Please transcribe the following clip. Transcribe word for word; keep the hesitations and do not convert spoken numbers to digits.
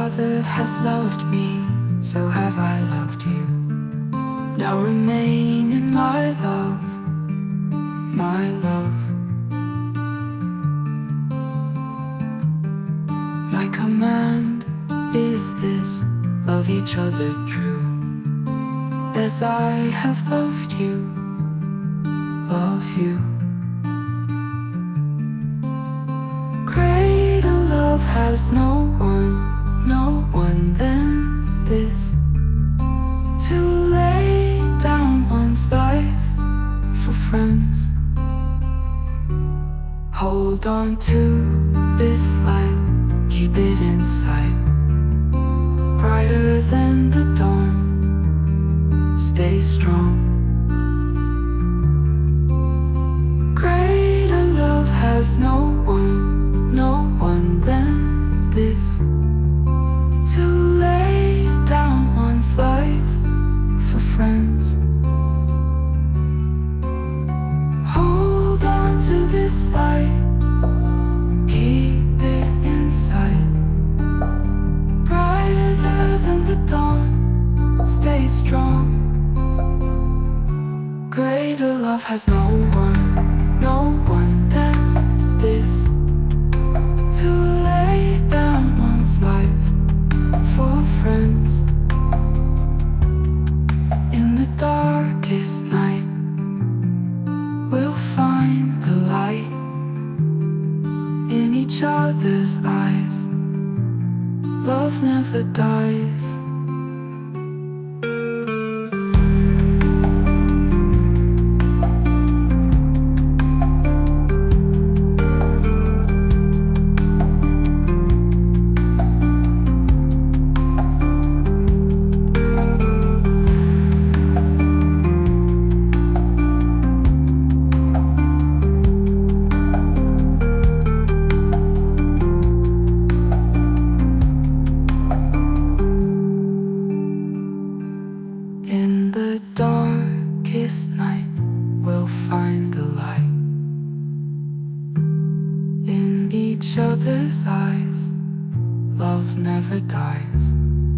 Father has loved me, so have I loved you. Now remain in my love, my love. My command is this: love each other true, as I have loved you, love you. Greater love has no one, no one than this, to lay down one's life for friends. Hold on to this light, keep it in sight, brighter than the dawn. Stay strong. Greater love has no one, no one than this, to lay down one's life for friends. Hold on to this light, keep it in sight, brighter than the dawn. Stay strong. Greater love has no one, no one than this, to lay down one's life for friends. In the darkest night, we'll find the light in each other's eyes. Love never dies. In the darkest night, we'll find the light in each other's eyes. Love never dies.